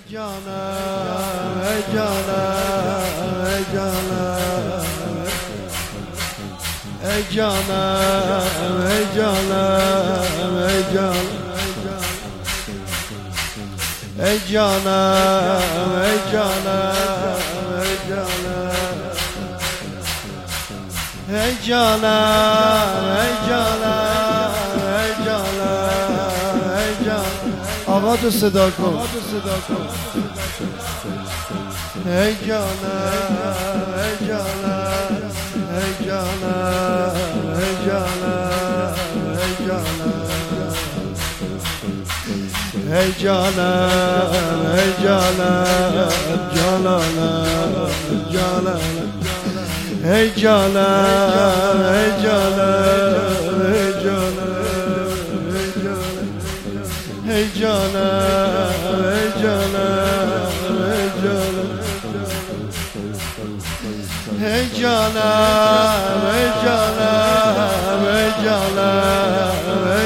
جانم ای جانم ای جانم ای جانم ای جانم ای جانم ای جانم ای جانم ای جانم ای جانم ای جانم آقا تو صدا کن ای جانم ای جانم ای جانم ای جانم ای جانم ای جانم جانانم ای جانم ای جانم ای جانم ای جانم ای جانم ای جانم ای جانم ای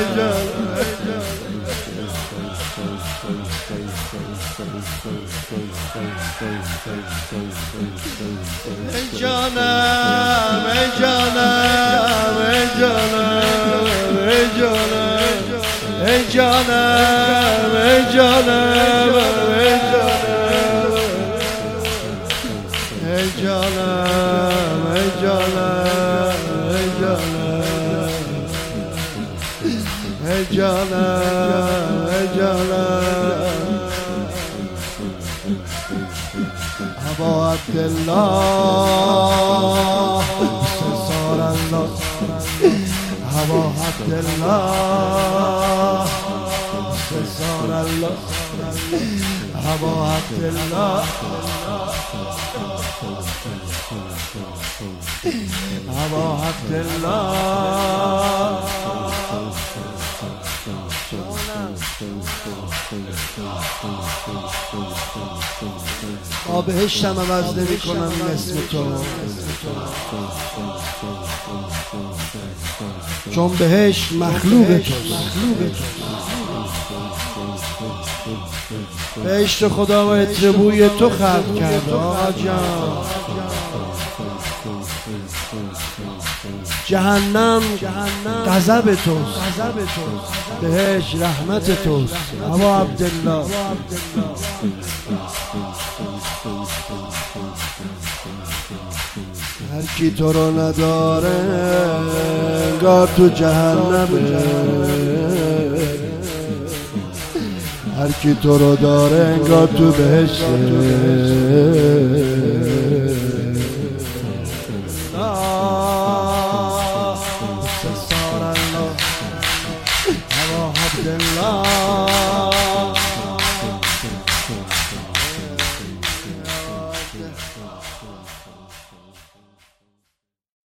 جانم ای جانم ای جانم ای جانم ای جانم ای جانم ای جانم ای جانم ای جانم ای جانم ابا عبدالله سار الله ابا عبدالله سار الله ابا عبدالله ابا عبدالله بهشتم عوض نمی کنم این اسم تو، چون بهشت مخلوق توست. بهشت خدا و عطر بوی تو خلق کرد آقا جان. جهنم غضب توست، بهشت رحمت توست. ابا عبدالله هر کی تو رو نداره انگار تو جهنمه، هر کی تو رو داره انگار تو بهشته. سار الله ابا عبدالله